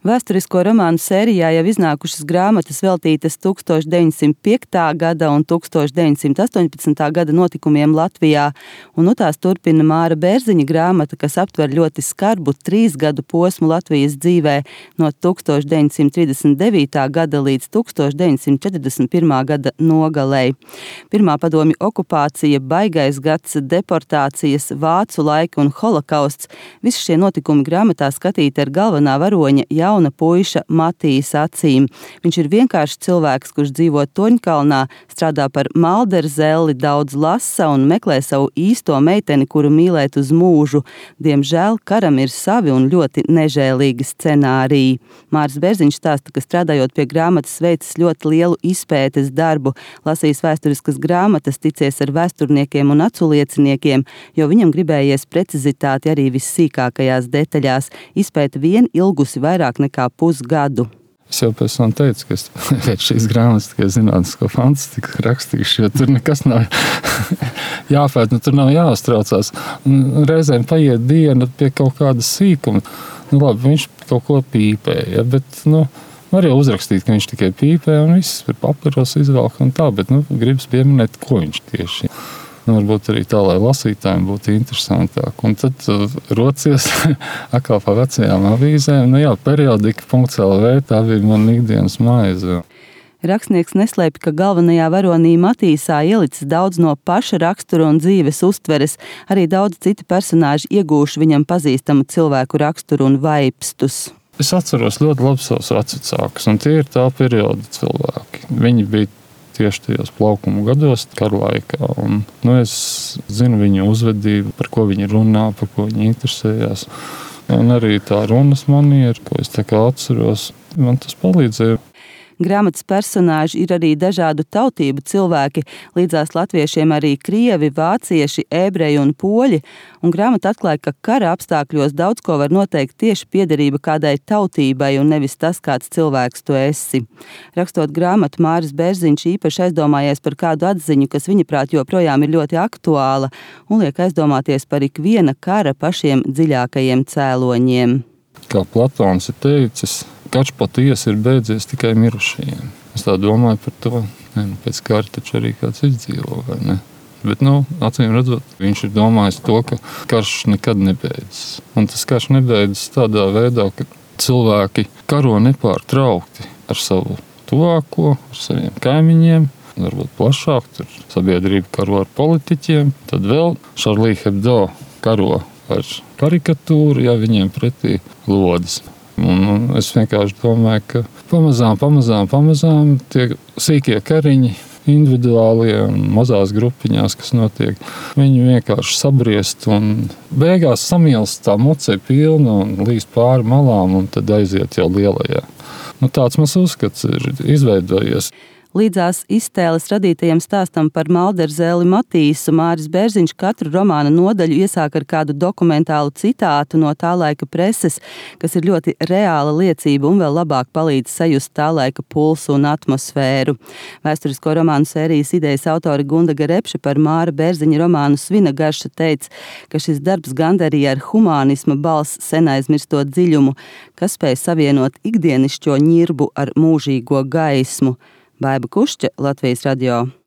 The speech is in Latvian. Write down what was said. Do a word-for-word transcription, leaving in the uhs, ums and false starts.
Vēsturisko romānu sērijā jau iznākušas grāmatas veltītas tūkstoš deviņsimt piektā gada un tūkstoš deviņsimt astoņpadsmitā gada notikumiem Latvijā, un nu tās turpina Māra Bērziņa grāmata, kas aptver ļoti skarbu trīs gadu posmu Latvijas dzīvē no tūkstoš deviņsimt trīsdesmit devītā gada līdz tūkstoš deviņsimt četrdesmit pirmā gada nogalei. Pirmā padomju okupācija, baigais gads, deportācijas, vācu laiki un holokausts – visi šie notikumi grāmatā skatīti ar galvenā varoņa jauna puiša Matijas acīm. Viņš ir vienkāršs cilvēks, kurš dzīvo Toņkalnā, strādā par malderzelli, daudz lasa un meklē savu īsto meiteni, kuru mīlēt uz mūžu. Diemžēl karam ir savi un ļoti nežēlīgi scenāriji. Māris Bērziņš stāsta, ka strādājot pie grāmatas veicis ļoti lielu izpētes darbu, lasījis vēsturiskas grāmatas, ticies ar vēsturniekiem un aculieciniekiem, jo viņam gribējies precizitāti arī vissīkākajās detaļās. Izpēta vien ilgusi vairāk nekā pusgadu. Es jau pēc tam teicu, ka es pēc šīs grāmatas tikai zinātnisko fantastiku rakstīšu, jo tur nekas nav jāpēt, nu, tur nav jāuztraucās. Un reizēm paiet diena pie kaut kāda sīkuma. Nu, labi, viņš kaut ko pīpēja, bet, nu, var jau uzrakstīt, ka viņš tikai pīpē un viss par papīros izvelk un tā, bet, nu, gribas pieminēt, ko viņš tieši. Nu, varbūt arī tā, lai lasītājiem būtu interesantāk. Un tad uh, rocies atkal pa vecajām avīzēm. Nu jā, periodika punkts el vē, tā bija man ikdienas maize. Rakstnieks neslēpj, ka galvenajā varonī Matīsā ielicis daudz no paša rakstura un dzīves uztveres. Arī daudz citi personāži iegūši viņam pazīstamu cilvēku raksturu un vaipstus. Es atceros ļoti labi savus vecākus, un tie ir tā perioda cilvēki. Viņi bija tieši tajos plaukuma gados, kara laikā. Un, nu, es zinu viņu uzvedību, par ko viņi runā, par ko viņi interesējās. Un arī tā runas maniera, ko es tā kā atceros, man tas palīdzēja. Grāmatas personāži ir arī dažādu tautību cilvēki, līdzās latviešiem arī krievi, vācieši, ebreji un poļi, un grāmata atklāja, ka kara apstākļos daudz ko var noteikt tieši piederība kādai tautībai un nevis tas, kāds cilvēks tu esi. Rakstot grāmatu, Māris Bērziņš īpaši aizdomājies par kādu atziņu, kas viņaprāt joprojām ir ļoti aktuāla, un liek aizdomāties par ikviena kara pašiem dziļākajiem cēloņiem. Kā Platons ir teicis, karš patiesi ir beidzies tikai mirušajiem. Es tā domāju par to, ne, pēc kara taču arī kāds izdzīvo, vai ne? Bet, nu, acīm redzot, viņš ir domājis to, ka karš nekad nebeidzas. Un tas karš nebeidzas tādā veidā, ka cilvēki karo nepārtraukti ar savu tuvāko, ar saviem kaimiņiem, varbūt plašāk, tur sabiedrība karo ar politiķiem, tad vēl Charlie Hebdo karo ar karikatūru, ja viņiem pretī lodes. Un, un es vienkārši domāju, ka pamazām, pamazām, pamazām tie sīkie kariņi, individuālie un mazās grupiņās, kas notiek, viņi vienkārši sabriest un beigās samilst tā muce pilna un līst pāri malām un tad aiziet jau lielajā. Nu, tāds mans uzskats ir izveidojies. Līdzās iztēles radītajam stāstam par malderzeli Matīsu, Māris Bērziņš katru romāna nodaļu iesāk ar kādu dokumentālu citātu no tā laika preses, kas ir ļoti reāla liecība un vēl labāk palīdz sajust tā laika pulsu un atmosfēru. Vēsturisko romānu sērijas idejas autori Gundaga Repše par Māra Bērziņa romānu Svina garša teica, ka šis darbs gandarīja ar humānisma balss senaizmirsto dziļumu, kas spēj savienot ikdienišķo ņirbu ar mūžīgo gaismu. Baiba Kušķa, Latvijas radio.